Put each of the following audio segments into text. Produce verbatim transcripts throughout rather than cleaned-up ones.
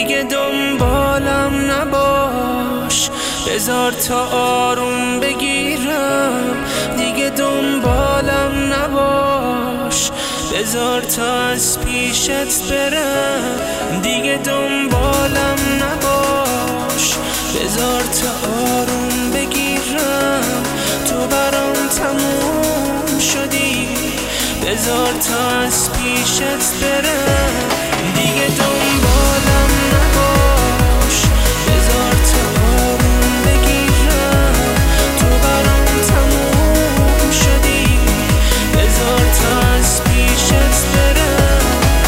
دیگه دنبالم نباش، بذار تا آروم بگیرم. دیگه دنبالم نباش، بذار تا از پیشت برم. دیگه دنبالم نباش، بذار تا آروم بگیرم. تو برام تموم شدی، بذار تا از پیشت برم. دیگه دنبالم نباش، بذار تا آروم بگیرم. تو برام تموم شدی، بذار تا از پیشت برم.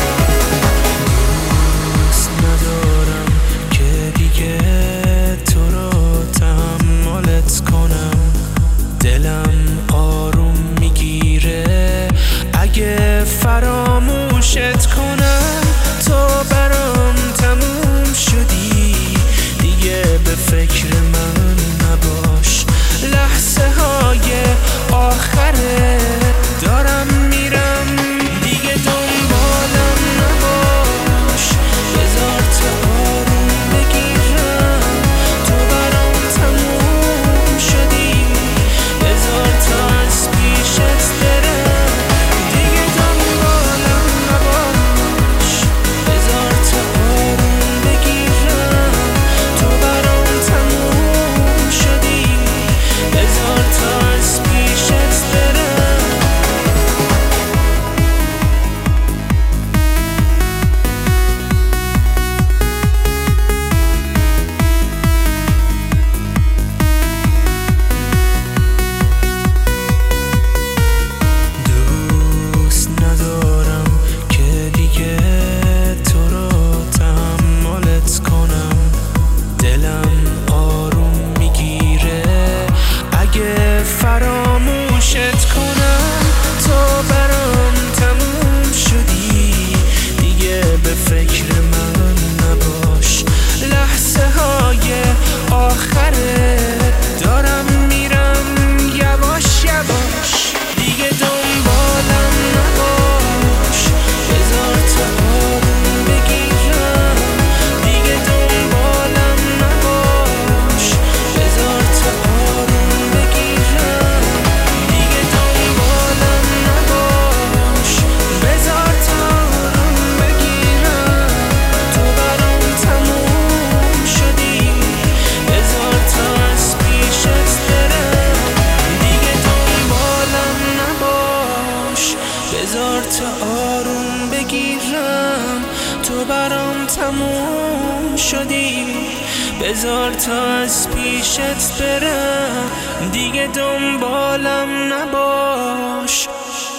دوست ندارم که دیگه تو رو تحملت کنم. دلم آروم میگیره اگه فراموشت کنم. تو برام تموم شدی، دیگه به فکر من نباش. لحظه های آخره دارم میرم، دیگه دنبالم نباش. بذار تا آروم بگیرم. تو برام تموم شدی، بذار تا از پیشت برم. دیگه دنبالم نباش، بذار تا آروم بگیرم. تو برام تموم شدی، بذار تا از پیشت برم. دوست ندارم که دیگه تو رو تحملت کنم. دلم آروم میگیره اگه فراموشت کنم. تو برام تموم شدی، دیگه به فکر من نباش. لحظه های آخره دارم میرم یواش یواش. دیگه دنبالم نباش، بذار تا آروم بگیرم. دیگه دنبالم نباش، بذار تا آروم بگیرم. دیگه دنبالم نباش، بذار تا آروم بگیرم. تو برام تموم شدی، بذار تا از پیشت برم. دیگه دنبالم نباش، بذار تا آروم بگیرم. تو برام تموم شدی، بذار تا از پیشت برم. دیگه دنبالم نباش.